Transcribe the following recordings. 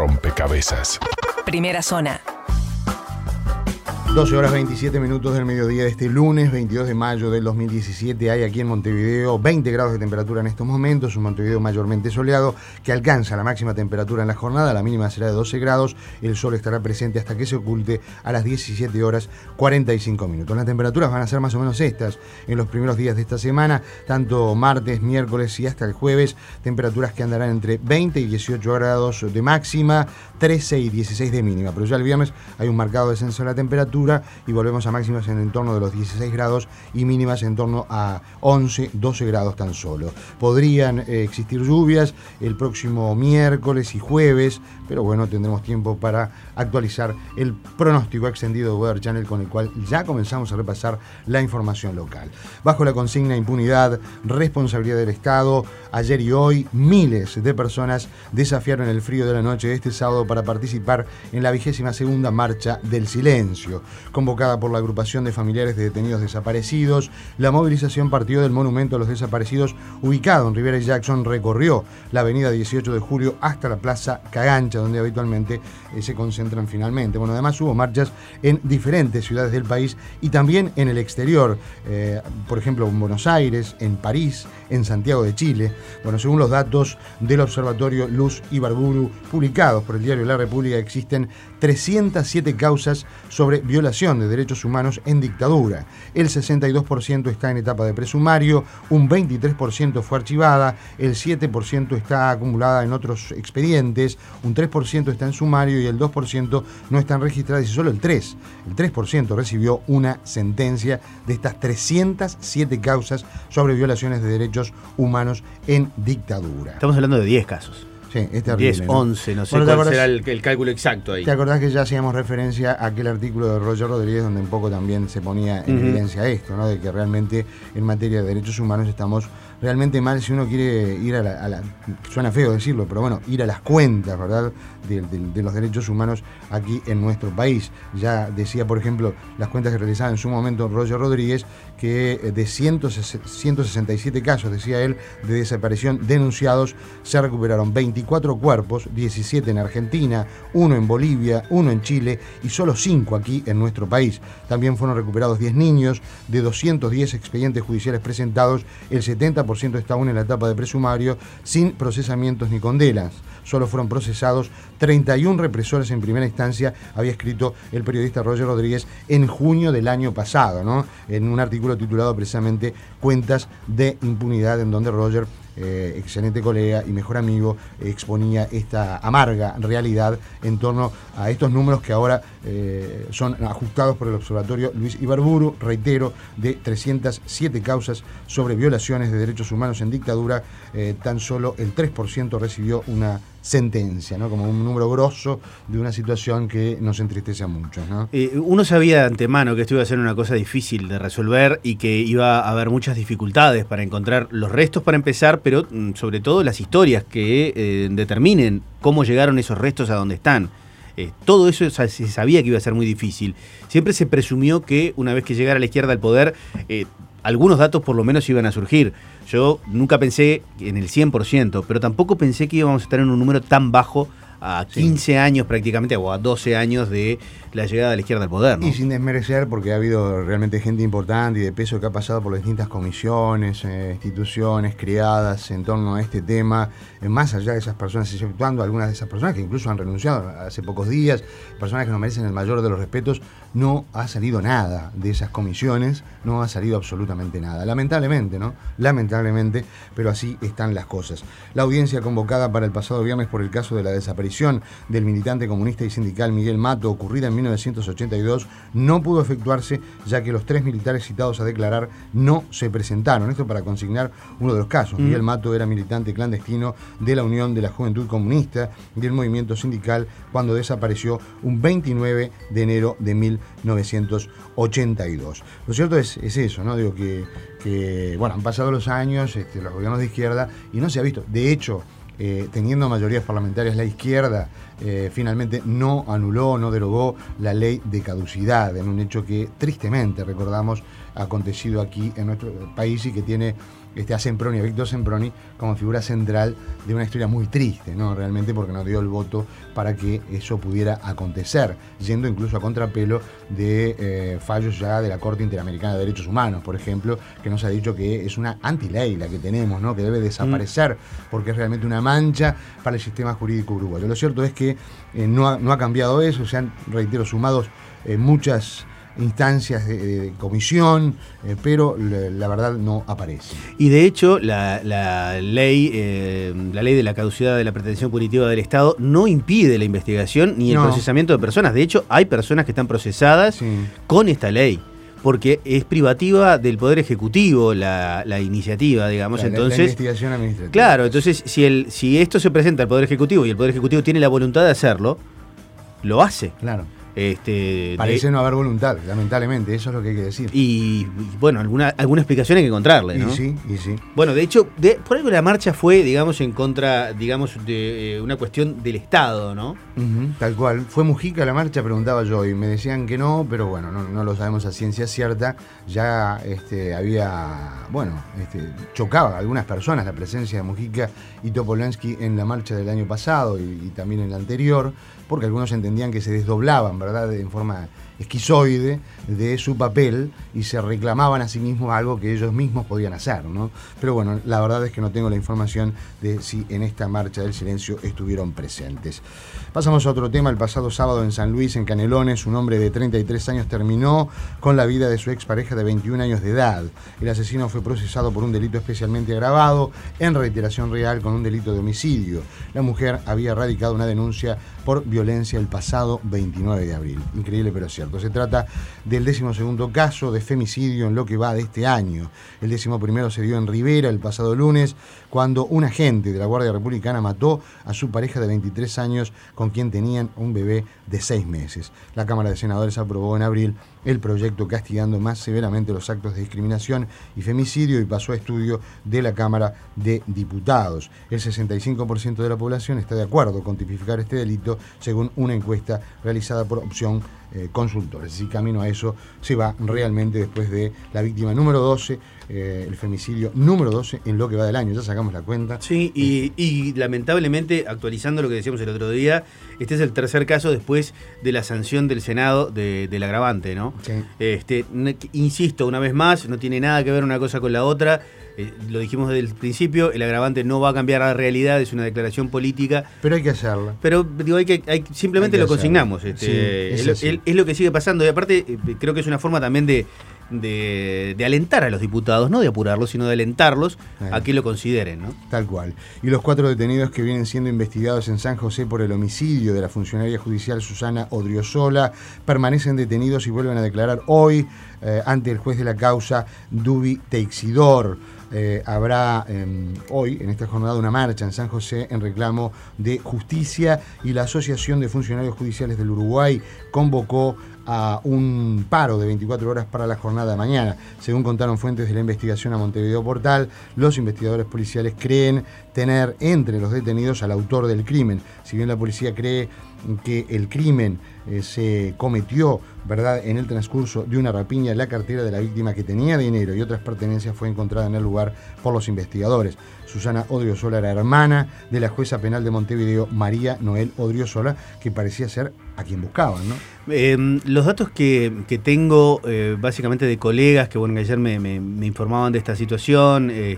rompecabezas. Primera zona. 12 horas 27 minutos del mediodía de este lunes 22 de mayo del 2017. Hay aquí en Montevideo 20 grados de temperatura en estos momentos, un Montevideo mayormente soleado que alcanza la máxima temperatura en la jornada, la mínima será de 12 grados, el sol estará presente hasta que se oculte a las 17 horas 45 minutos. Las temperaturas van a ser más o menos estas en los primeros días de esta semana, tanto martes, miércoles y hasta el jueves, temperaturas que andarán entre 20 y 18 grados de máxima, 13 y 16 de mínima, pero ya el viernes hay un marcado descenso de la temperatura y volvemos a máximas en torno de los 16 grados y mínimas en torno a 11, 12 grados tan solo. Podrían existir lluvias el próximo miércoles y jueves, pero bueno, tendremos tiempo para actualizar el pronóstico extendido de Weather Channel con el cual ya comenzamos a repasar la información local. Bajo la consigna impunidad, responsabilidad del Estado, ayer y hoy miles de personas desafiaron el frío de la noche de este sábado para participar en la 22ª Marcha del Silencio. Convocada por la agrupación de familiares de detenidos desaparecidos, la movilización partió del monumento a los desaparecidos ubicado en Rivera y Jackson, recorrió la avenida 18 de julio hasta la Plaza Cagancha, donde habitualmente se concentran finalmente. Bueno, además hubo marchas en diferentes ciudades del país y también en el exterior, por ejemplo en Buenos Aires, en París, en Santiago de Chile. Bueno, según los datos del Observatorio Luz Ibarburu publicados por el diario La República, existen 307 causas sobre violación de derechos humanos en dictadura. El 62% está en etapa de presumario, un 23% fue archivada, el 7% está acumulada en otros expedientes, un 3% está en sumario y el 2% no están registradas y solo el 3% recibió una sentencia de estas 307 causas sobre violaciones de derechos humanos en dictadura. Estamos hablando de 10 casos. Sí, es terrible, 10, 11, no sé bueno, cuál será el cálculo exacto ahí. ¿Te acordás que ya hacíamos referencia a aquel artículo de Roger Rodríguez donde un poco también se ponía en evidencia esto, ¿no? De que realmente en materia de derechos humanos estamos realmente mal si uno quiere ir a la suena feo decirlo, pero bueno, ir a las cuentas, ¿verdad? De los derechos humanos aquí en nuestro país. Ya decía, por ejemplo, las cuentas que realizaba en su momento Roger Rodríguez, que de 167 casos, decía él, de desaparición denunciados, se recuperaron 24 cuerpos, 17 en Argentina, 1 en Bolivia, 1 en Chile y solo 5 aquí en nuestro país. También fueron recuperados 10 niños, de 210 expedientes judiciales presentados, el 70% está aún en la etapa de presumario, sin procesamientos ni condenas. Solo fueron procesados 31 represores en primera instancia, había escrito el periodista Roger Rodríguez en junio del año pasado, ¿no? En un artículo titulado precisamente Cuentas de impunidad, en donde Roger, excelente colega y mejor amigo, exponía esta amarga realidad en torno a estos números que ahora son ajustados por el Observatorio Luis Ibarburu, reitero, de 307 causas sobre violaciones de derechos humanos en dictadura, tan solo el 3% recibió una sentencia, ¿no? Como un número grosso de una situación que nos entristece a muchos, ¿no? Uno sabía de antemano que esto iba a ser una cosa difícil de resolver y que iba a haber muchas dificultades para encontrar los restos para empezar, pero sobre todo las historias que determinen cómo llegaron esos restos a donde están. Todo eso se sabía que iba a ser muy difícil. Siempre se presumió que una vez que llegara la izquierda al poder, algunos datos por lo menos iban a surgir. Yo nunca pensé en el 100%, pero tampoco pensé que íbamos a estar en un número tan bajo a 15 años prácticamente, o a 12 años de la llegada de la izquierda al poder, ¿no? Y sin desmerecer, porque ha habido realmente gente importante y de peso que ha pasado por las distintas comisiones, instituciones creadas en torno a este tema, más allá de esas personas, exceptuando algunas de esas personas que incluso han renunciado hace pocos días, personas que nos merecen el mayor de los respetos, no ha salido nada de esas comisiones, no ha salido absolutamente nada. Lamentablemente, ¿no? Lamentablemente, pero así están las cosas. La audiencia convocada para el pasado viernes por el caso de la desaparición del militante comunista y sindical Miguel Mato, ocurrida en 1982, no pudo efectuarse, ya que los 3 militares citados a declarar no se presentaron. Esto para consignar uno de los casos. Miguel Mato era militante clandestino de la Unión de la Juventud Comunista y del movimiento sindical cuando desapareció un 29 de enero de 1982. Lo cierto es eso, ¿no? Digo que bueno, han pasado los años, los gobiernos de izquierda, y no se ha visto. De hecho, teniendo mayorías parlamentarias, la izquierda finalmente no anuló, no derogó la ley de caducidad, en un hecho que tristemente, recordamos, ha acontecido aquí en nuestro país y que tiene a Semproni, a Víctor Semproni, como figura central de una historia muy triste, ¿no? Realmente, porque no dio el voto para que eso pudiera acontecer, yendo incluso a contrapelo de fallos ya de la Corte Interamericana de Derechos Humanos, por ejemplo, que nos ha dicho que es una antiley la que tenemos, ¿no? Que debe desaparecer porque es realmente una mancha para el sistema jurídico uruguayo. Lo cierto es que no ha cambiado eso, se han, reitero, sumados muchas instancias de comisión, pero la verdad no aparece. Y de hecho, la ley de la caducidad de la pretensión punitiva del Estado no impide la investigación ni el procesamiento de personas. De hecho, hay personas que están procesadas con esta ley, porque es privativa del Poder Ejecutivo la iniciativa, digamos. Entonces, la investigación administrativa. Claro, entonces si esto se presenta al Poder Ejecutivo y el Poder Ejecutivo tiene la voluntad de hacerlo, lo hace. Claro. Parece no haber voluntad, lamentablemente, eso es lo que hay que decir. Y bueno, alguna explicación hay que encontrarle, ¿no? Y sí. Bueno, de hecho, por algo la marcha fue, digamos, en contra, digamos, de una cuestión del Estado, ¿no? Tal cual. ¿Fue Mujica la marcha? Preguntaba yo, y me decían que no, pero bueno, no lo sabemos a ciencia cierta. Ya chocaba a algunas personas la presencia de Mujica y Topolansky en la marcha del año pasado y también en la anterior, porque algunos entendían que se desdoblaban, ¿verdad?, en forma esquizoide de su papel y se reclamaban a sí mismos algo que ellos mismos podían hacer, ¿no? Pero bueno, la verdad es que no tengo la información de si en esta marcha del silencio estuvieron presentes. Pasamos a otro tema. El pasado sábado en San Luis, en Canelones, un hombre de 33 años terminó con la vida de su expareja de 21 años de edad. El asesino fue procesado por un delito especialmente agravado en reiteración real con un delito de homicidio. La mujer había radicado una denuncia por violencia el pasado 29 de abril. Increíble, pero cierto. Se trata del 12º caso de femicidio en lo que va de este año. El 11º se dio en Rivera el pasado lunes, cuando un agente de la Guardia Republicana mató a su pareja de 23 años con quien tenían un bebé de 6 meses. La Cámara de Senadores aprobó en abril el proyecto castigando más severamente los actos de discriminación y femicidio y pasó a estudio de la Cámara de Diputados. El 65% de la población está de acuerdo con tipificar este delito, según una encuesta realizada por Opción Consultores. Y camino a eso se va realmente después de la víctima número 12, el femicidio número 12 en lo que va del año. Ya sacamos la cuenta. Sí, y lamentablemente, actualizando lo que decíamos el otro día, este es el tercer caso después de la sanción del Senado del agravante, ¿no? Sí. Insisto, una vez más, no tiene nada que ver una cosa con la otra. Lo dijimos desde el principio, el agravante no va a cambiar la realidad, es una declaración política. Pero hay que hacerla. Pero digo, simplemente lo consignamos. Es lo que sigue pasando. Y aparte, creo que es una forma también de alentar a los diputados, no de apurarlos, sino de alentarlos a que lo consideren, ¿no? Tal cual. Y los 4 detenidos que vienen siendo investigados en San José por el homicidio de la funcionaria judicial Susana Odriozola permanecen detenidos y vuelven a declarar hoy ante el juez de la causa, Dubi Teixidor. Habrá hoy, en esta jornada, una marcha en San José en reclamo de justicia, y la Asociación de Funcionarios Judiciales del Uruguay convocó a un paro de 24 horas para la jornada de mañana. Según contaron fuentes de la investigación a Montevideo Portal, los investigadores policiales creen tener entre los detenidos al autor del crimen. Si bien la policía cree que el crimen se cometió, ¿verdad?, en el transcurso de una rapiña, la cartera de la víctima, que tenía dinero y otras pertenencias, fue encontrada en el lugar por los investigadores. Susana Odriozola era hermana de la jueza penal de Montevideo, María Noel Odriozola, que parecía ser a quien buscaban, ¿no? Los datos que tengo, básicamente de colegas que ayer me informaban de esta situación, es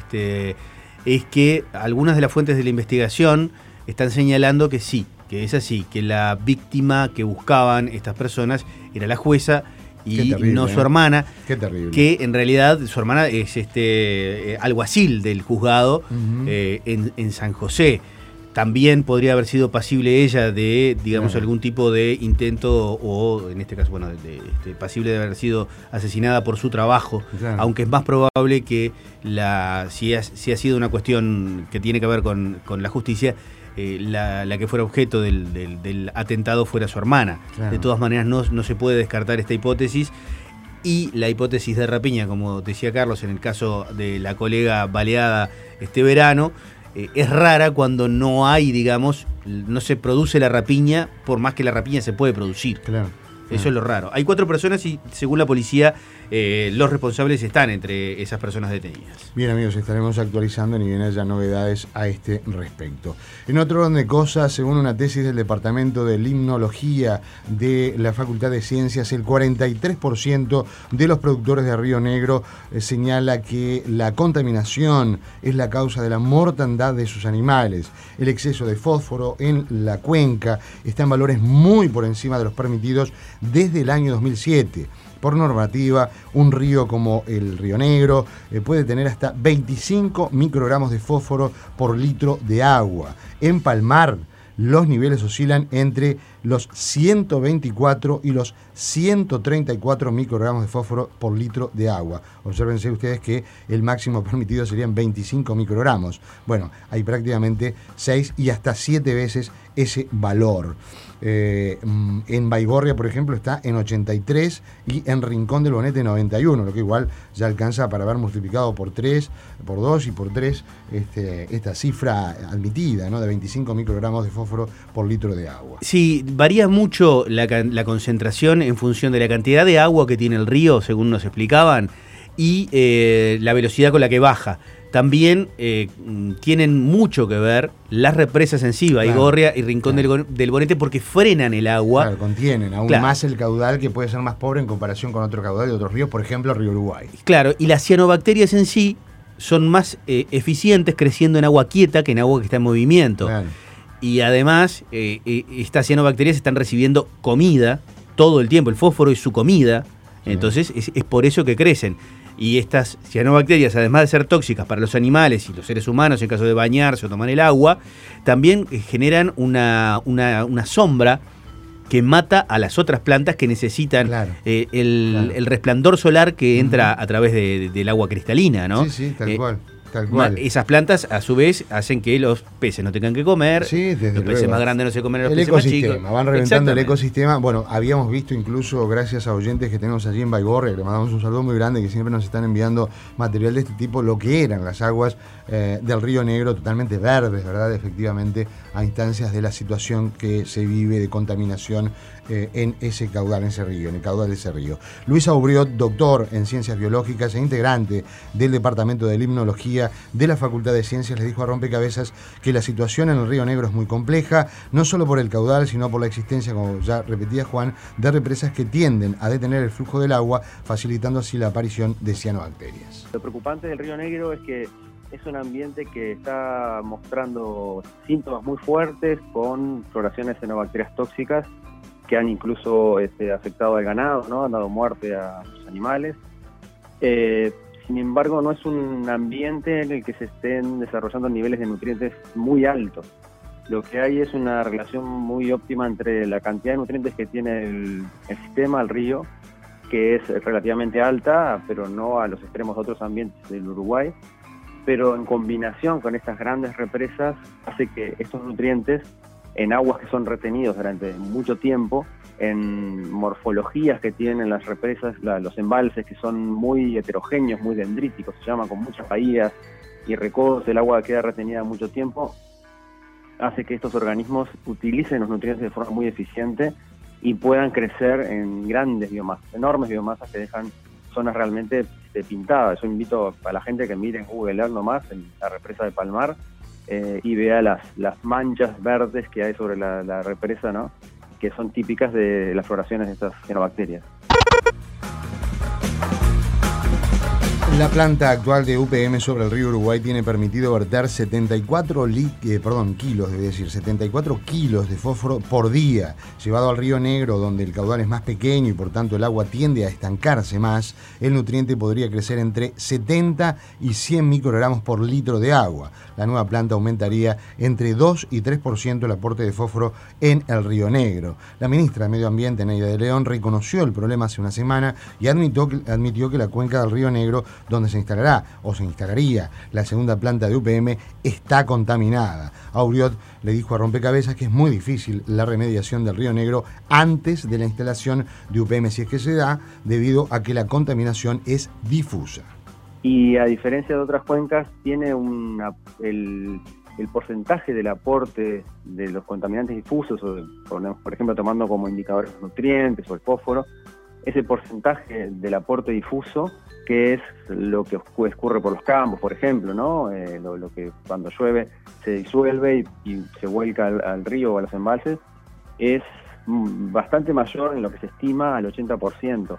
que algunas de las fuentes de la investigación están señalando que sí, que es así, que la víctima que buscaban estas personas era la jueza y terrible, no su hermana. Qué terrible. Que en realidad su hermana es alguacil del juzgado en San José. También podría haber sido pasible ella de, digamos, algún tipo de intento, o en este caso, bueno, pasible de haber sido asesinada por su trabajo, aunque es más probable que si ha sido una cuestión que tiene que ver con la justicia, la que fuera objeto del atentado fuera su hermana. De todas maneras, no se puede descartar esta hipótesis. Y la hipótesis de rapiña, como decía Carlos, en el caso de la colega baleada este verano, es rara cuando no hay, digamos, no se produce la rapiña, por más que la rapiña se puede producir. Claro. Eso es lo raro. Hay 4 personas y, según la policía, los responsables están entre esas personas detenidas. Bien, amigos, estaremos actualizando ni bien haya novedades a este respecto. En otro orden de cosas, según una tesis del Departamento de Limnología de la Facultad de Ciencias, el 43% de los productores de Río Negro señala que la contaminación es la causa de la mortandad de sus animales. El exceso de fósforo en la cuenca está en valores muy por encima de los permitidos desde el año 2007. Por normativa, un río como el Río Negro puede tener hasta 25 microgramos de fósforo por litro de agua. En Palmar, los niveles oscilan entre los 124 y los 134 microgramos de fósforo por litro de agua. Obsérvense ustedes que el máximo permitido serían 25 microgramos. Bueno, hay prácticamente 6 y hasta 7 veces ese valor. En Baigorria, por ejemplo, está en 83 y en Rincón del Bonete 91, lo que igual ya alcanza para haber multiplicado por 3, por 2 y por 3 esta cifra admitida, ¿no?, de 25 microgramos de fósforo por litro de agua. Sí, varía mucho la concentración en función de la cantidad de agua que tiene el río, según nos explicaban, y la velocidad con la que baja. También tienen mucho que ver las represas en sí, Baigorria y Rincón del Bonete, porque frenan el agua. Claro, contienen aún más el caudal, que puede ser más pobre en comparación con otro caudal de otros ríos, por ejemplo, el río Uruguay. Claro, y las cianobacterias en sí son más eficientes creciendo en agua quieta que en agua que está en movimiento. Claro. Y además, estas cianobacterias están recibiendo comida todo el tiempo, el fósforo es su comida, entonces es por eso que crecen. Y estas cianobacterias, además de ser tóxicas para los animales y los seres humanos en caso de bañarse o tomar el agua, también generan una sombra que mata a las otras plantas que necesitan el resplandor solar que entra a través del agua cristalina, ¿no? Sí, tal cual. Tal cual. Esas plantas, a su vez, hacen que los peces no tengan que comer, los peces más grandes no se comen a los peces más chicos. Van reventando el ecosistema. Bueno, habíamos visto incluso, gracias a oyentes que tenemos allí en Baigorria, que le mandamos un saludo muy grande, que siempre nos están enviando material de este tipo, lo que eran las aguas del Río Negro, totalmente verdes, ¿verdad? Efectivamente, a instancias de la situación que se vive de contaminación en ese caudal, en ese río, en el caudal de ese río. Luis Aubriot, doctor en Ciencias Biológicas e integrante del Departamento de Limnología de la Facultad de Ciencias, le dijo a Rompecabezas que la situación en el Río Negro es muy compleja, no solo por el caudal, sino por la existencia, como ya repetía Juan, de represas que tienden a detener el flujo del agua, facilitando así la aparición de cianobacterias. Lo preocupante del Río Negro es que es un ambiente que está mostrando síntomas muy fuertes con floraciones de cianobacterias tóxicas que han incluso afectado al ganado, ¿no? Han dado muerte a los animales. Sin embargo, no es un ambiente en el que se estén desarrollando niveles de nutrientes muy altos. Lo que hay es una relación muy óptima entre la cantidad de nutrientes que tiene el sistema, el río, que es relativamente alta, pero no a los extremos de otros ambientes del Uruguay. Pero en combinación con estas grandes represas hace que estos nutrientes en aguas que son retenidos durante mucho tiempo, en morfologías que tienen las represas, los embalses que son muy heterogéneos, muy dendríticos, se llama, con muchas bahías y recodos, el agua queda retenida mucho tiempo, hace que estos organismos utilicen los nutrientes de forma muy eficiente y puedan crecer en grandes biomasas, enormes biomasas que dejan zonas realmente pintadas. Yo invito a la gente que mire en Google Earth nomás, en la represa de Palmar, y vea las manchas verdes que hay sobre la represa, ¿no?, que son típicas de las floraciones de estas cianobacterias. La planta actual de UPM sobre el río Uruguay tiene permitido verter 74 kilos de fósforo por día. Llevado al Río Negro, donde el caudal es más pequeño y por tanto el agua tiende a estancarse más, el nutriente podría crecer entre 70 y 100 microgramos por litro de agua. La nueva planta aumentaría entre 2 y 3% el aporte de fósforo en el Río Negro. La ministra de Medio Ambiente, Neida de León, reconoció el problema hace una semana y admitió que la cuenca del Río Negro, donde se instalará o se instalaría la segunda planta de UPM, está contaminada. Aubriot le dijo a Rompecabezas que es muy difícil la remediación del Río Negro antes de la instalación de UPM, si es que se da, debido a que la contaminación es difusa. Y a diferencia de otras cuencas, tiene el porcentaje del aporte de los contaminantes difusos, por ejemplo, tomando como indicadores los nutrientes o el fósforo, ese porcentaje del aporte difuso, que es lo que escurre por los campos, por ejemplo, ¿no? Lo que cuando llueve se disuelve y se vuelca al río o a los embalses, es bastante mayor en lo que se estima al 80%.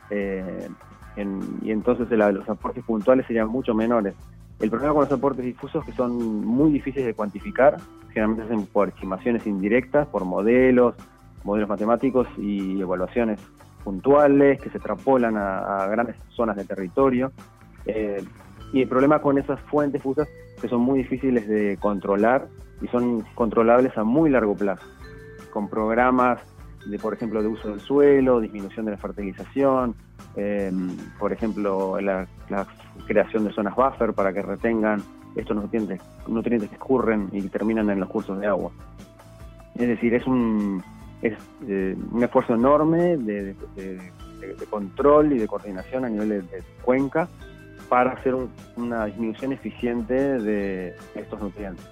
Y entonces los aportes puntuales serían mucho menores. El problema con los aportes difusos es que son muy difíciles de cuantificar, generalmente se hacen por estimaciones indirectas, por modelos matemáticos y evaluaciones puntuales que se extrapolan a grandes zonas de territorio. Y el problema con esas fuentes difusas es que son muy difíciles de controlar y son controlables a muy largo plazo, con programas por ejemplo, de uso del suelo, disminución de la fertilización, por ejemplo, la creación de zonas buffer para que retengan estos nutrientes que escurren y terminan en los cursos de agua. Es decir, es un esfuerzo enorme de control y de coordinación a nivel de cuenca para hacer una disminución eficiente de estos nutrientes.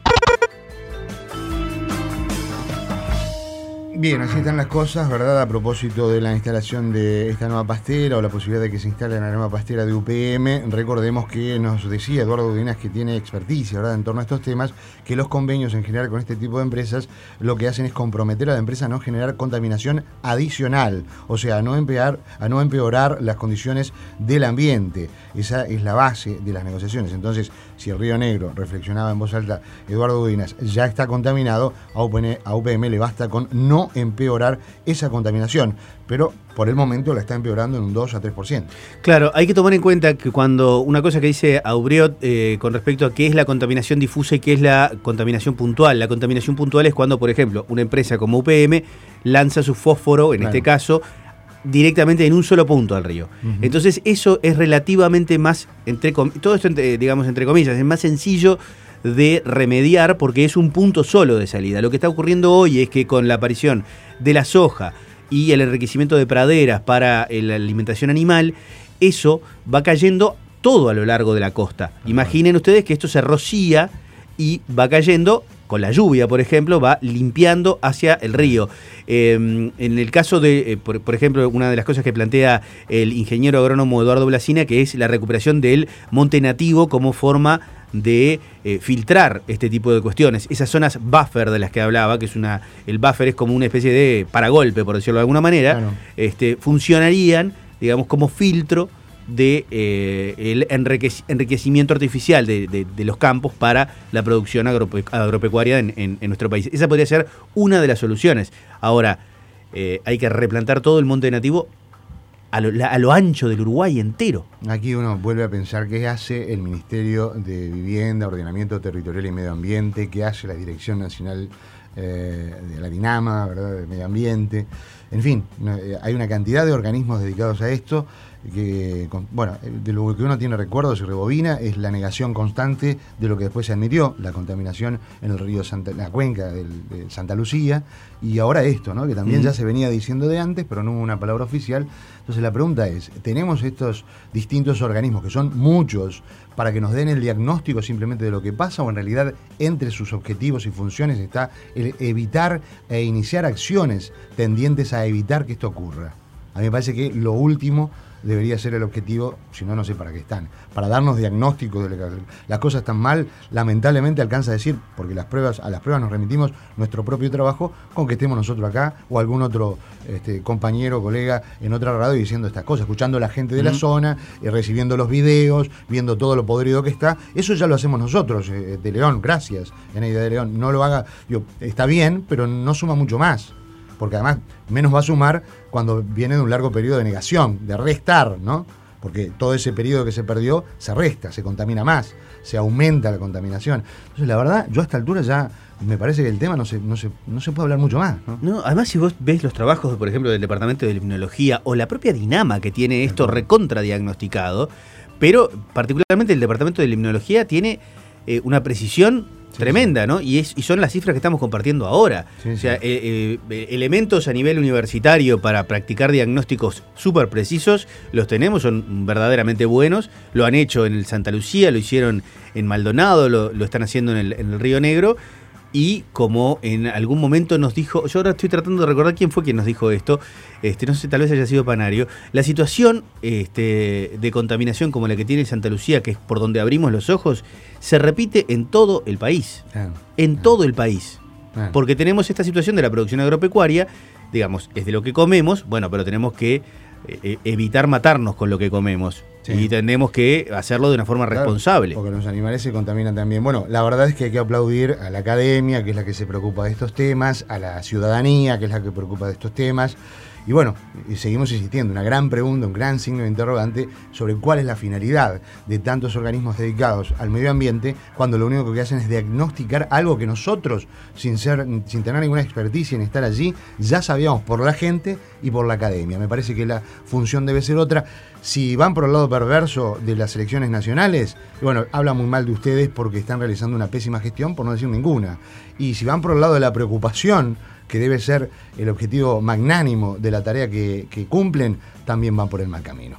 Bien, así están las cosas, ¿verdad? A propósito de la instalación de esta nueva pastera o la posibilidad de que se instale la nueva pastera de UPM, recordemos que nos decía Eduardo Udinas, que tiene experticia, ¿verdad?, en torno a estos temas, que los convenios en general con este tipo de empresas lo que hacen es comprometer a la empresa a no generar contaminación adicional, o sea, a no empeorar las condiciones del ambiente. Esa es la base de las negociaciones. Entonces, si el Río Negro, reflexionaba en voz alta Eduardo Udinas, ya está contaminado, a UPM le basta con no empeorar esa contaminación, pero por el momento la está empeorando en un 2 a 3%. Claro, hay que tomar en cuenta que cuando una cosa que dice Aubriot con respecto a qué es la contaminación difusa y qué es la contaminación puntual. La contaminación puntual es cuando, por ejemplo, una empresa como UPM lanza su fósforo, en este caso, directamente en un solo punto al río. Entonces eso es relativamente más, todo esto digamos entre comillas, es más sencillo de remediar porque es un punto solo de salida. Lo que está ocurriendo hoy es que con la aparición de la soja y el enriquecimiento de praderas para la alimentación animal, eso va cayendo todo a lo largo de la costa. Imaginen ustedes que esto se rocía y va cayendo con la lluvia, por ejemplo, va limpiando hacia el río. En el caso de, por ejemplo, una de las cosas que plantea el ingeniero agrónomo Eduardo Blasina, que es la recuperación del monte nativo como forma de filtrar este tipo de cuestiones. Esas zonas buffer de las que hablaba, que es el buffer es como una especie de paragolpe, por decirlo de alguna manera, claro, funcionarían, digamos, como filtro de el enriquecimiento artificial de los campos para la producción agropecuaria en nuestro país. Esa podría ser una de las soluciones. Ahora, hay que replantar todo el monte nativo a lo ancho del Uruguay entero. Aquí uno vuelve a pensar qué hace el Ministerio de Vivienda, Ordenamiento Territorial y Medio Ambiente, qué hace la Dirección Nacional de la DINAMA, ¿verdad?, de Medio Ambiente. En fin, hay una cantidad de organismos dedicados a esto que, bueno, de lo que uno tiene recuerdo, se rebobina, es la negación constante de lo que después se admitió, la contaminación en el río la cuenca de Santa Lucía, y ahora esto, ¿no?, que también ya se venía diciendo de antes, pero no hubo una palabra oficial. Entonces la pregunta es, ¿tenemos estos distintos organismos, que son muchos, para que nos den el diagnóstico simplemente de lo que pasa, o en realidad entre sus objetivos y funciones está el evitar e iniciar acciones tendientes a evitar que esto ocurra? A mí me parece que lo último debería ser el objetivo, si no, no sé para qué están. Para darnos diagnósticos de que las cosas están mal, lamentablemente alcanza a decir, porque a las pruebas nos remitimos nuestro propio trabajo, con que estemos nosotros acá o algún otro compañero, colega en otra radio diciendo estas cosas, escuchando a la gente de la zona, recibiendo los videos, viendo todo lo podrido que está. Eso ya lo hacemos nosotros, de León, gracias, Eneida de León. No lo haga, está bien, pero no suma mucho más. Porque además menos va a sumar cuando viene de un largo periodo de negación, de restar, ¿no? Porque todo ese periodo que se perdió se resta, se contamina más, se aumenta la contaminación. Entonces, la verdad, yo a esta altura ya me parece que el tema no se puede hablar mucho más, ¿no? No, además, si vos ves los trabajos, por ejemplo, del Departamento de Limnología o la propia DINAMA, que tiene esto recontradiagnosticado, pero particularmente el Departamento de Limnología tiene una precisión tremenda, ¿no? Y son las cifras que estamos compartiendo ahora. O sea, elementos a nivel universitario para practicar diagnósticos súper precisos, los tenemos, son verdaderamente buenos. Lo han hecho en el Santa Lucía, lo hicieron en Maldonado, lo están haciendo en el Río Negro. Y como en algún momento nos dijo, yo ahora estoy tratando de recordar quién fue quien nos dijo esto, no sé, tal vez haya sido Panario, la situación de contaminación como la que tiene Santa Lucía, que es por donde abrimos los ojos, se repite en todo el país, todo el país, porque tenemos esta situación de la producción agropecuaria, digamos, es de lo que comemos, bueno, pero tenemos que evitar matarnos con lo que comemos. Sí. Y tenemos que hacerlo de una forma responsable. Porque los animales se contaminan también. Bueno, la verdad es que hay que aplaudir a la academia, que es la que se preocupa de estos temas, a la ciudadanía, que es la que se preocupa de estos temas. Y bueno, y seguimos insistiendo, una gran pregunta, un gran signo de interrogante sobre cuál es la finalidad de tantos organismos dedicados al medio ambiente cuando lo único que hacen es diagnosticar algo que nosotros, sin tener ninguna experticia en estar allí, ya sabíamos por la gente y por la academia. Me parece que la función debe ser otra. Si van por el lado perverso de las elecciones nacionales, bueno, habla muy mal de ustedes porque están realizando una pésima gestión, por no decir ninguna. Y si van por el lado de la preocupación, que debe ser el objetivo magnánimo de la tarea que cumplen, también van por el mal camino.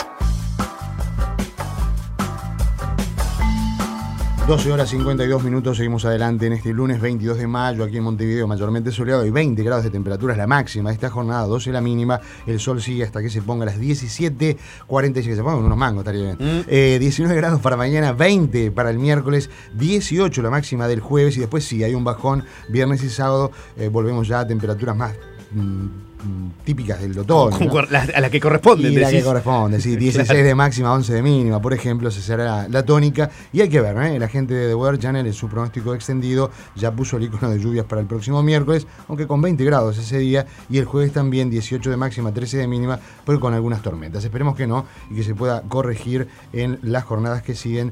12:52, seguimos adelante en este lunes 22 de mayo, aquí en Montevideo, mayormente soleado y 20 grados de temperatura es la máxima de esta jornada, 12 la mínima, el sol sigue hasta que se ponga a las 17:46, que se pongan unos mangos, estaría bien. 19 grados para mañana, 20 para el miércoles, 18 la máxima del jueves y después sí, hay un bajón, viernes y sábado, volvemos ya a temperaturas más típicas del otoño, ¿no? A la que corresponde. Y la que corresponde, sí, 16 claro. De máxima, 11 de mínima, por ejemplo, esa será la tónica. Y hay que ver, la gente de The Weather Channel en su pronóstico extendido ya puso el icono de lluvias para el próximo miércoles, aunque con 20 grados ese día, y el jueves también 18 de máxima, 13 de mínima, pero con algunas tormentas. Esperemos que no, y que se pueda corregir en las jornadas que siguen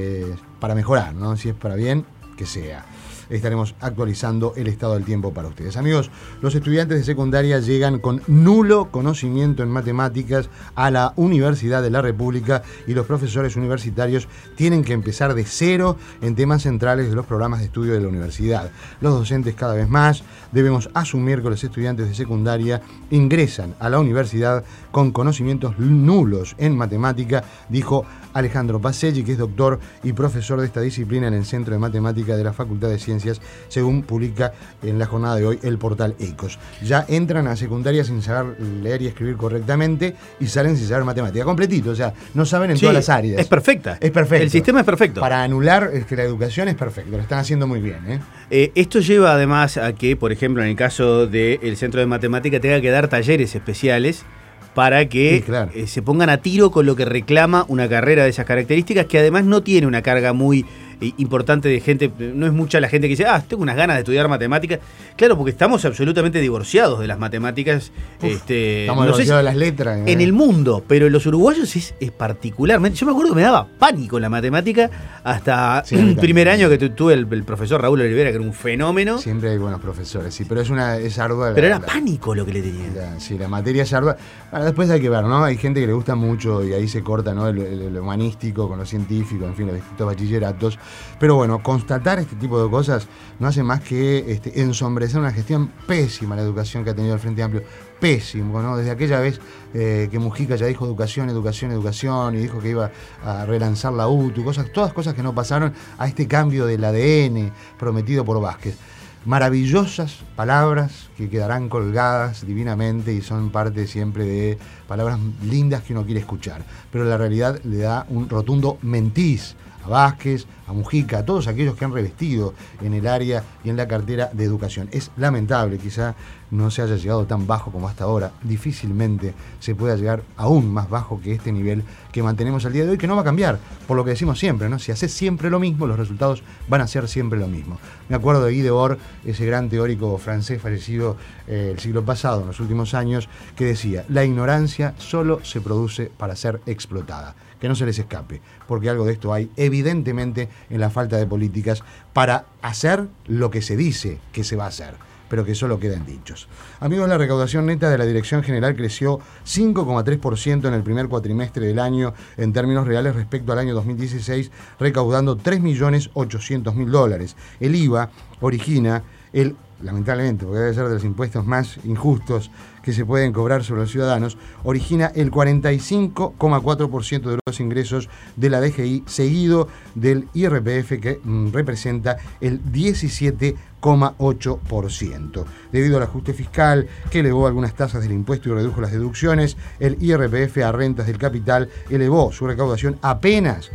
para mejorar, ¿no? Si es para bien, que sea. Estaremos actualizando el estado del tiempo para ustedes. Amigos, los estudiantes de secundaria llegan con nulo conocimiento en matemáticas a la Universidad de la República y los profesores universitarios tienen que empezar de cero en temas centrales de los programas de estudio de la universidad. Los docentes cada vez más debemos asumir que los estudiantes de secundaria ingresan a la universidad con conocimientos nulos en matemática, dijo Alejandro Pacelli, que es doctor y profesor de esta disciplina en el Centro de Matemática de la Facultad de Ciencias, según publica en la jornada de hoy el portal ECOS. Ya entran a secundaria sin saber leer y escribir correctamente y salen sin saber matemática. Completito, o sea, no saben en todas las áreas. Es perfecta. Es perfecto. El sistema es perfecto. Para anular la educación es perfecto, lo están haciendo muy bien. Esto lleva además a que, por ejemplo, en el caso del Centro de Matemática tenga que dar talleres especiales para que se pongan a tiro con lo que reclama una carrera de esas características, que además no tiene una carga muy importante de gente, no es mucha la gente que dice, tengo unas ganas de estudiar matemáticas. Claro, porque estamos absolutamente divorciados de las matemáticas. Estamos divorciados de las letras. En el mundo, pero en los uruguayos es particularmente. Yo me acuerdo que me daba pánico la matemática hasta el primer año que tuve el profesor Raúl Olivera, que era un fenómeno. Siempre hay buenos profesores, sí, pero es ardua. Pero era pánico lo que le tenía. La materia es ardua. Bueno, después hay que ver, ¿no? Hay gente que le gusta mucho y ahí se corta, ¿no? El humanístico con lo científico, en fin, los distintos bachilleratos. Pero bueno, constatar este tipo de cosas no hace más que ensombrecer una gestión pésima la educación que ha tenido el Frente Amplio. Pésimo, ¿no? Desde aquella vez que Mujica ya dijo educación y dijo que iba a relanzar la UTU, todas cosas que no pasaron a este cambio del ADN prometido por Vázquez. Maravillosas palabras que quedarán colgadas divinamente y son parte siempre de palabras lindas que uno quiere escuchar, pero la realidad le da un rotundo mentís a Vázquez, a Mujica, a todos aquellos que han revestido en el área y en la cartera de educación. Es lamentable, quizá no se haya llegado tan bajo como hasta ahora, difícilmente se pueda llegar aún más bajo que este nivel que mantenemos al día de hoy, que no va a cambiar, por lo que decimos siempre, ¿no? Si haces siempre lo mismo, los resultados van a ser siempre lo mismo. Me acuerdo de Guy Debord, ese gran teórico francés fallecido el siglo pasado, en los últimos años, que decía, la ignorancia solo se produce para ser explotada. Que no se les escape, porque algo de esto hay evidentemente en la falta de políticas para hacer lo que se dice que se va a hacer. pero que solo quedan dichos. Amigos, la recaudación neta de la Dirección General creció 5,3% en el primer cuatrimestre del año en términos reales respecto al año 2016, recaudando $3.800.000. El IVA origina lamentablemente, porque debe ser de los impuestos más injustos que se pueden cobrar sobre los ciudadanos, origina el 45,4% de los ingresos de la DGI, seguido del IRPF, que representa el 17,8%. Debido al ajuste fiscal que elevó algunas tasas del impuesto y redujo las deducciones, el IRPF a rentas del capital elevó su recaudación apenas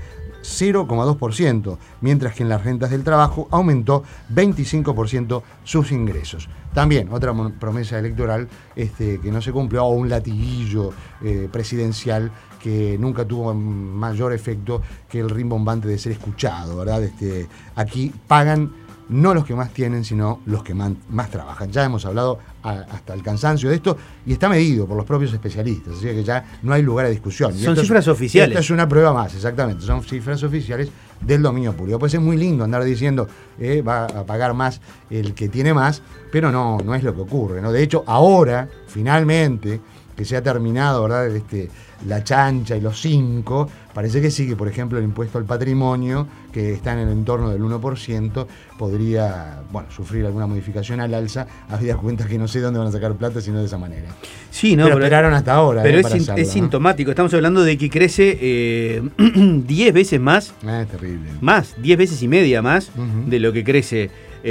0,2%, mientras que en las rentas del trabajo aumentó 25% sus ingresos. También otra promesa electoral que no se cumplió, o un latiguillo presidencial que nunca tuvo mayor efecto que el rimbombante de ser escuchado, ¿verdad? Aquí pagan no los que más tienen, sino los que más trabajan. Ya hemos hablado hasta el cansancio de esto y está medido por los propios especialistas, así que ya no hay lugar a discusión. Son cifras oficiales. Esta es una prueba más, exactamente, son cifras oficiales del dominio público. Pues es muy lindo andar diciendo va a pagar más el que tiene más, pero no es lo que ocurre, ¿no? De hecho, ahora, finalmente, que se ha terminado, ¿verdad? La chancha y los 5, parece que sí, que por ejemplo el impuesto al patrimonio, que está en el entorno del 1%, podría, sufrir alguna modificación al alza, habida cuenta que no sé dónde van a sacar plata sino de esa manera. Sí, no, pero esperaron hasta ahora. Pero para hacerlo, es sintomático, estamos hablando de que crece 10 veces más. Es terrible. Más, 10 veces y media más de lo que crece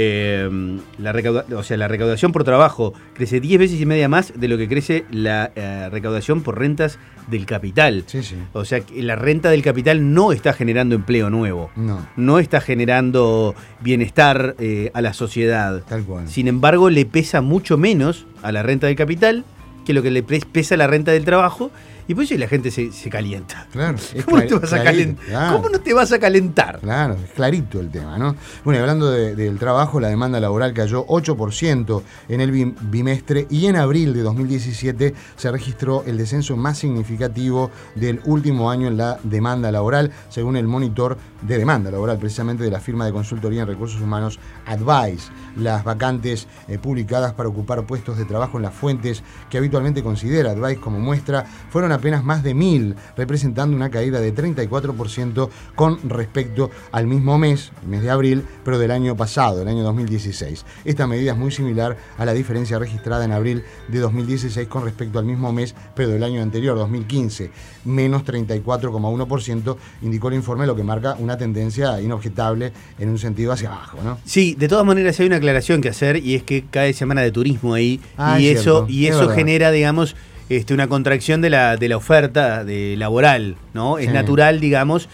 la recaudación por trabajo, crece 10 veces y media más de lo que crece la recaudación por rentas del capital. Sí, sí. O sea, que la renta del capital no está generando empleo nuevo. No está generando bienestar a la sociedad. Tal cual. Sin embargo, le pesa mucho menos a la renta del capital que lo que le pesa a la renta del trabajo. Y por eso la gente se calienta. Claro. ¿Cómo no te vas a calentar? Claro. ¿Cómo no te vas a calentar? Claro, es clarito el tema, ¿no? Bueno, y hablando del trabajo, la demanda laboral cayó 8% en el bimestre y en abril de 2017 se registró el descenso más significativo del último año en la demanda laboral, según el monitor de demanda laboral, precisamente de la firma de consultoría en recursos humanos Advice. Las vacantes publicadas para ocupar puestos de trabajo en las fuentes que habitualmente considera Advice como muestra fueron apenas más de 1.000, representando una caída de 34% con respecto al mismo mes, el mes de abril, pero del año pasado, el año 2016. Esta medida es muy similar a la diferencia registrada en abril de 2016 con respecto al mismo mes, pero del año anterior, 2015, menos 34,1%, indicó el informe, lo que marca una tendencia inobjetable en un sentido hacia abajo, ¿no? Sí, de todas maneras hay una aclaración que hacer, y es que cae semana de turismo ahí, y eso genera, digamos, una contracción de la oferta laboral, ¿no? Es natural, digamos,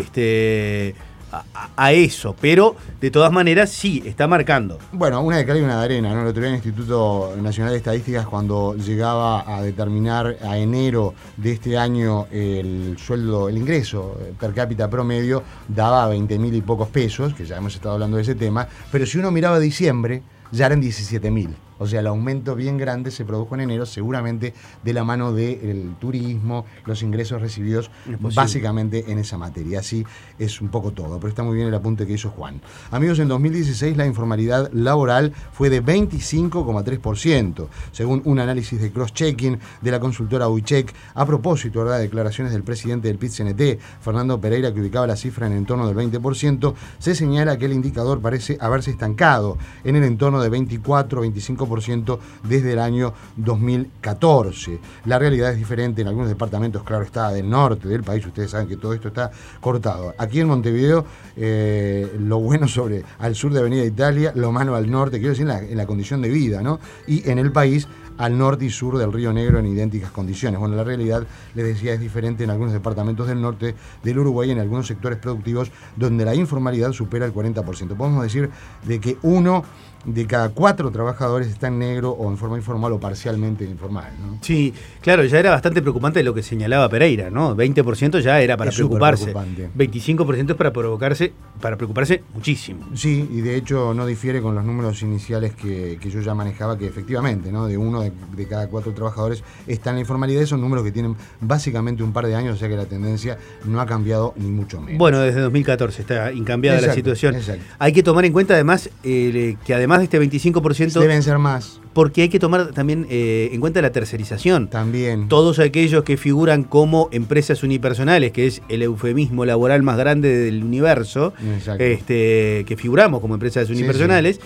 a eso, pero de todas maneras sí, está marcando. Bueno, una de cal y una de arena, ¿no? El otro día el Instituto Nacional de Estadísticas, cuando llegaba a determinar a enero de este año el sueldo, el ingreso per cápita promedio, daba 20.000 y pocos pesos, que ya hemos estado hablando de ese tema, pero si uno miraba diciembre, ya eran 17.000. O sea, el aumento bien grande se produjo en enero, seguramente de la mano del turismo, los ingresos recibidos básicamente en esa materia. Así es un poco todo, pero está muy bien el apunte que hizo Juan. Amigos, en 2016 la informalidad laboral fue de 25,3%, según un análisis de cross-checking de la consultora UICHEC, a propósito de las declaraciones del presidente del PIT-CNT, Fernando Pereira, que ubicaba la cifra en el entorno del 20%, se señala que el indicador parece haberse estancado en el entorno de 24-25% desde el año 2014. La realidad es diferente en algunos departamentos, claro está, del norte del país. Ustedes saben que todo esto está cortado. Aquí en Montevideo, lo bueno al sur de Avenida Italia, lo malo al norte, quiero decir, en la condición de vida, ¿no? Y en el país, al norte y sur del Río Negro en idénticas condiciones. Bueno, la realidad, les decía, es diferente en algunos departamentos del norte del Uruguay, en algunos sectores productivos donde la informalidad supera el 40%. Podemos decir de que 1 de cada 4 trabajadores está en negro o en forma informal o parcialmente informal, ¿no? Sí, claro, ya era bastante preocupante lo que señalaba Pereira, ¿no? 20% ya era para preocuparse. 25% es para preocuparse muchísimo. Sí, y de hecho no difiere con los números iniciales que yo ya manejaba, que efectivamente, ¿no? De 1 de cada 4 trabajadores está en la informalidad. Son números que tienen básicamente un par de años, o sea que la tendencia no ha cambiado ni mucho menos. Bueno, desde 2014 está incambiada la situación. Exacto. Hay que tomar en cuenta además que además de este 25%... Deben ser más. Porque hay que tomar también en cuenta la tercerización. También. Todos aquellos que figuran como empresas unipersonales, que es el eufemismo laboral más grande del universo, que figuramos como empresas unipersonales,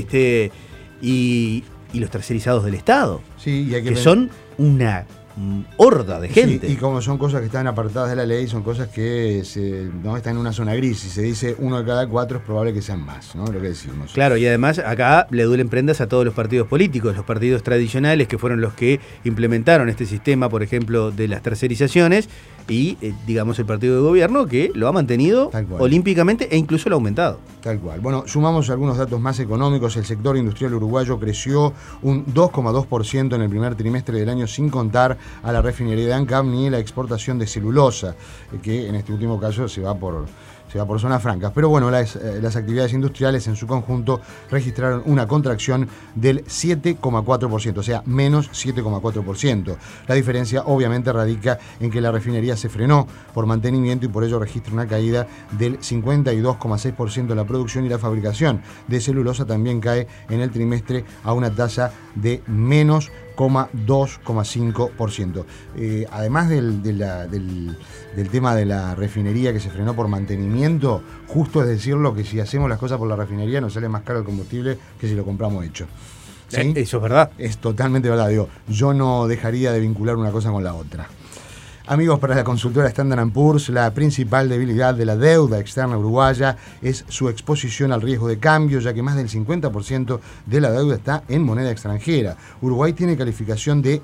y los tercerizados del Estado, sí, y hay que son una horda de gente. Sí, y como son cosas que están apartadas de la ley, son cosas que no están en una zona gris. Si se dice 1 de cada 4, es probable que sean más, ¿no? Lo que decimos. Claro, y además acá le duelen prendas a todos los partidos políticos, los partidos tradicionales que fueron los que implementaron este sistema, por ejemplo, de las tercerizaciones, y digamos el partido de gobierno que lo ha mantenido olímpicamente e incluso lo ha aumentado. Tal cual. Bueno, sumamos algunos datos más económicos. El sector industrial uruguayo creció un 2,2% en el primer trimestre del año, sin contar a la refinería de ANCAP ni la exportación de celulosa, que en este último caso se va por zonas francas. Pero bueno, las actividades industriales en su conjunto registraron una contracción del 7,4%, o sea, menos 7,4%. La diferencia obviamente radica en que la refinería se frenó por mantenimiento y por ello registra una caída del 52,6% en la producción, y la fabricación de celulosa también cae en el trimestre a una tasa de menos 2,5%. Además del tema de la refinería que se frenó por mantenimiento, justo es decirlo que si hacemos las cosas por la refinería nos sale más caro el combustible que si lo compramos hecho. ¿Sí? Eso es verdad. Es totalmente verdad. Digo, yo no dejaría de vincular una cosa con la otra. Amigos, para la consultora Standard & Poor's, la principal debilidad de la deuda externa uruguaya es su exposición al riesgo de cambio, ya que más del 50% de la deuda está en moneda extranjera. Uruguay tiene calificación de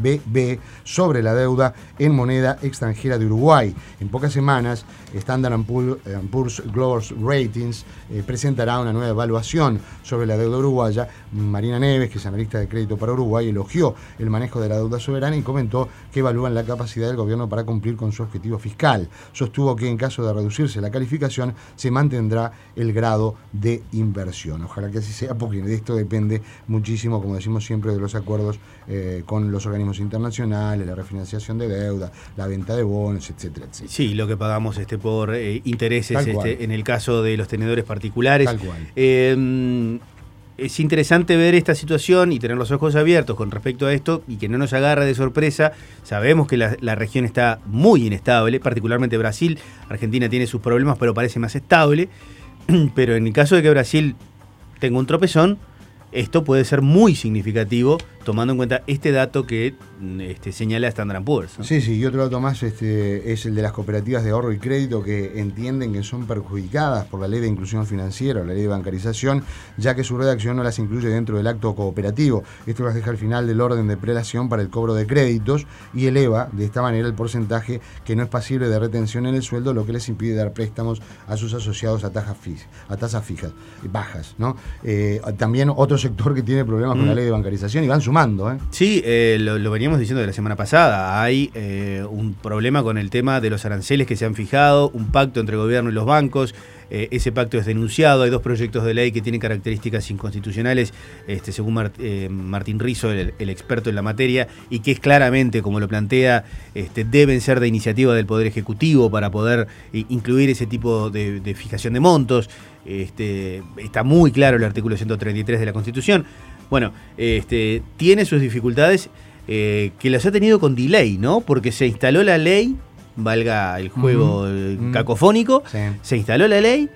BBB sobre la deuda en moneda extranjera de Uruguay. En pocas semanas, Standard & Poor's Global Ratings presentará una nueva evaluación sobre la deuda uruguaya. Marina Neves, que es analista de crédito para Uruguay, elogió el manejo de la deuda soberana y comentó que evalúan la capacidad del gobierno para cumplir con su objetivo fiscal. Sostuvo que en caso de reducirse la calificación se mantendrá el grado de inversión. Ojalá que así sea, porque de esto depende muchísimo, como decimos siempre, de los acuerdos con los organismos internacionales, la refinanciación de deuda, la venta de bonos, etcétera, etcétera. Sí, lo que pagamos por intereses en el caso de los tenedores particulares. Tal cual. Es interesante ver esta situación y tener los ojos abiertos con respecto a esto y que no nos agarre de sorpresa. Sabemos que la región está muy inestable, particularmente Brasil. Argentina tiene sus problemas, pero parece más estable. Pero en el caso de que Brasil tenga un tropezón, esto puede ser muy significativo, tomando en cuenta este dato que señala Standard & Poor's, ¿no? Sí, y otro dato más es el de las cooperativas de ahorro y crédito, que entienden que son perjudicadas por la ley de inclusión financiera o la ley de bancarización, ya que su redacción no las incluye dentro del acto cooperativo. Esto las deja al final del orden de prelación para el cobro de créditos y eleva de esta manera el porcentaje que no es pasible de retención en el sueldo, lo que les impide dar préstamos a sus asociados a tasas fijas, bajas, ¿no? También otro sector que tiene problemas con la ley de bancarización, y van sumando. Sí, lo veníamos diciendo de la semana pasada. Hay un problema con el tema de los aranceles que se han fijado, un pacto entre el gobierno y los bancos. Ese pacto es denunciado. Hay 2 proyectos de ley que tienen características inconstitucionales, según Martín Rizzo, el experto en la materia, y que es claramente, como lo plantea, deben ser de iniciativa del Poder Ejecutivo para poder incluir ese tipo de fijación de montos. Está muy claro el artículo 133 de la Constitución. Bueno, tiene sus dificultades que las ha tenido con delay, ¿no? Porque se instaló la ley, valga el juego cacofónico, se instaló la ley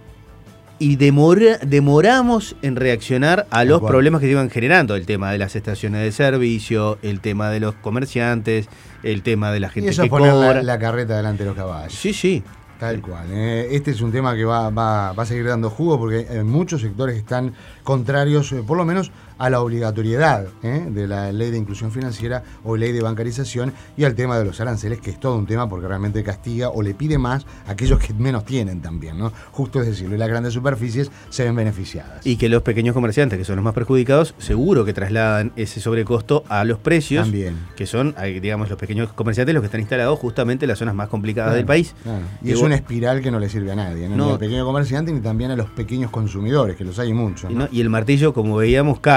y demoramos en reaccionar a los problemas que se iban generando, el tema de las estaciones de servicio, el tema de los comerciantes, el tema de la gente que cobra. Poner la carreta delante de los caballos. Sí. Tal cual. Este es un tema que va a seguir dando jugo, porque muchos sectores están contrarios, por lo menos, a la obligatoriedad de la ley de inclusión financiera o ley de bancarización, y al tema de los aranceles, que es todo un tema porque realmente castiga o le pide más a aquellos que menos tienen también, ¿no? Justo es decirlo, y las grandes superficies se ven beneficiadas. Y que los pequeños comerciantes, que son los más perjudicados, seguro que trasladan ese sobrecosto a los precios, también, que son, digamos, los pequeños comerciantes los que están instalados justamente en las zonas más complicadas del país. Claro. Y es una espiral que no le sirve a nadie, ¿no? Ni al pequeño comerciante ni también a los pequeños consumidores, que los hay muchos, ¿no? Y el martillo, como veíamos, cae.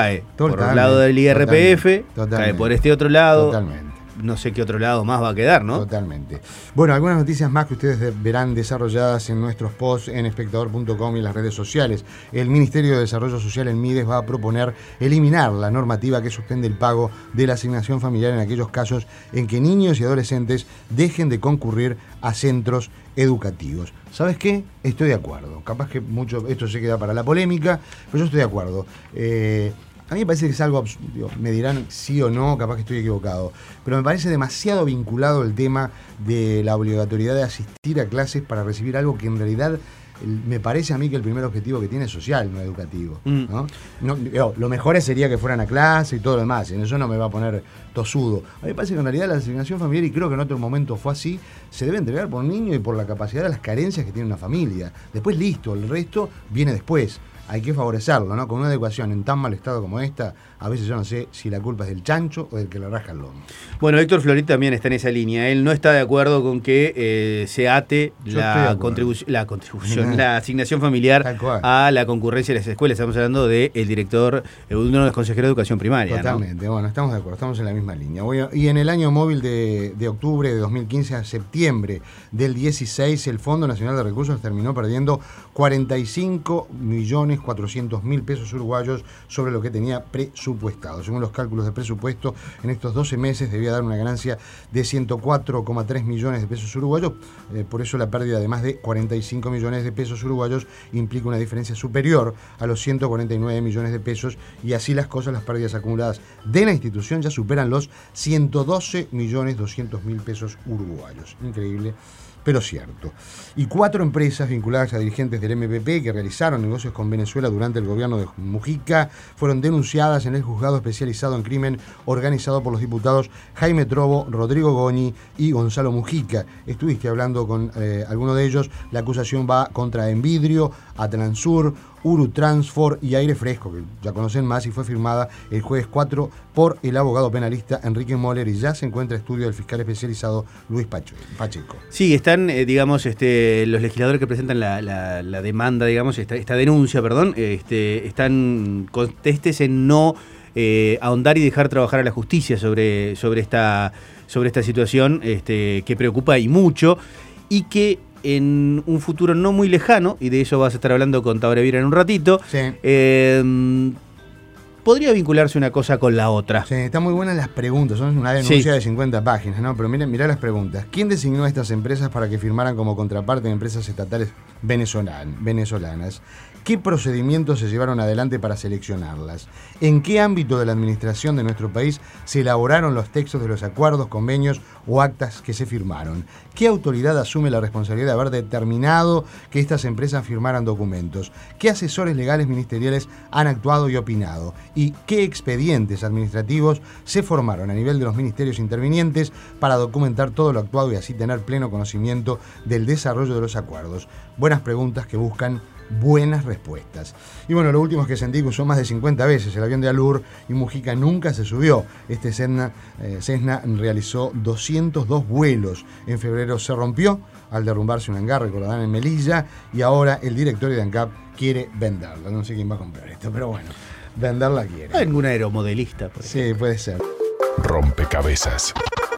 cae por un lado del IRPF, cae por este otro lado. Totalmente. No sé qué otro lado más va a quedar, ¿no? Totalmente. Bueno, algunas noticias más que ustedes verán desarrolladas en nuestros posts en espectador.com y en las redes sociales. El Ministerio de Desarrollo Social, el MIDES, va a proponer eliminar la normativa que suspende el pago de la asignación familiar en aquellos casos en que niños y adolescentes dejen de concurrir a centros educativos. ¿Sabes qué? Estoy de acuerdo. Capaz que mucho esto se queda para la polémica, pero yo estoy de acuerdo. A mí me parece que es algo, me dirán sí o no, capaz que estoy equivocado, pero me parece demasiado vinculado el tema de la obligatoriedad de asistir a clases para recibir algo que en realidad me parece a mí que el primer objetivo que tiene es social, no educativo, ¿no? Lo mejor sería que fueran a clase y todo lo demás, en eso no me va a poner tosudo. A mí me parece que en realidad la asignación familiar, y creo que en otro momento fue así, se debe entregar por niño y por la capacidad de las carencias que tiene una familia. Después listo, el resto viene después. Hay que favorecerlo, ¿no? Con una adecuación en tan mal estado como esta, a veces yo no sé si la culpa es del chancho o del que le rasca el lomo. Bueno, Héctor Florit también está en esa línea. Él no está de acuerdo con que se ate la asignación familiar a la concurrencia de las escuelas. Estamos hablando del director, uno de los consejeros de educación primaria. Totalmente, ¿no? Bueno, estamos de acuerdo, estamos en la misma línea. Y en el año móvil de octubre de 2015 a septiembre del 16, el Fondo Nacional de Recursos terminó perdiendo 45.400.000 pesos uruguayos sobre lo que tenía presupuestado. Según los cálculos de presupuesto, en estos 12 meses debía dar una ganancia de 104,3 millones de pesos uruguayos. Por eso la pérdida de más de 45 millones de pesos uruguayos implica una diferencia superior a los 149 millones de pesos, y así las cosas, las pérdidas acumuladas de la institución ya superan los 112.200.000 pesos uruguayos. Increíble, pero cierto. Y 4 empresas vinculadas a dirigentes del MPP que realizaron negocios con Venezuela durante el gobierno de Mujica fueron denunciadas en el juzgado especializado en crimen organizado por los diputados Jaime Trovo, Rodrigo Goñi y Gonzalo Mujica. Estuviste hablando con alguno de ellos. La acusación va contra Envidrio, Atlansur, Urutransfor y Aire Fresco, que ya conocen más, y fue firmada el jueves 4 por el abogado penalista Enrique Moller, y ya se encuentra a estudio del fiscal especializado Luis Pacheco. Sí, están, digamos, los legisladores que presentan la demanda, digamos, esta denuncia, perdón, están contestes en no ahondar y dejar trabajar a la justicia sobre esta situación que preocupa y mucho, y que en un futuro no muy lejano, y de eso vas a estar hablando con Tabaré Vira en un ratito, sí, podría vincularse una cosa con la otra. Sí, están muy buenas las preguntas, son una denuncia de 50 páginas, ¿no? Pero mirá las preguntas. ¿Quién designó a estas empresas para que firmaran como contraparte de empresas estatales venezolanas? ¿Qué procedimientos se llevaron adelante para seleccionarlas? ¿En qué ámbito de la administración de nuestro país se elaboraron los textos de los acuerdos, convenios o actas que se firmaron? ¿Qué autoridad asume la responsabilidad de haber determinado que estas empresas firmaran documentos? ¿Qué asesores legales ministeriales han actuado y opinado? ¿Y qué expedientes administrativos se formaron a nivel de los ministerios intervinientes para documentar todo lo actuado y así tener pleno conocimiento del desarrollo de los acuerdos? Buenas preguntas que buscan buenas respuestas. Y bueno, lo último es que sentí que usó más de 50 veces el avión de Alur y Mujica nunca se subió. Cessna realizó 202 vuelos. En febrero se rompió al derrumbarse un hangar, recordarán, en Melilla, y ahora el directorio de ANCAP quiere venderla. No sé quién va a comprar esto, pero bueno, venderla quiere. ¿Algún aeromodelista? Sí, puede ser. Rompecabezas.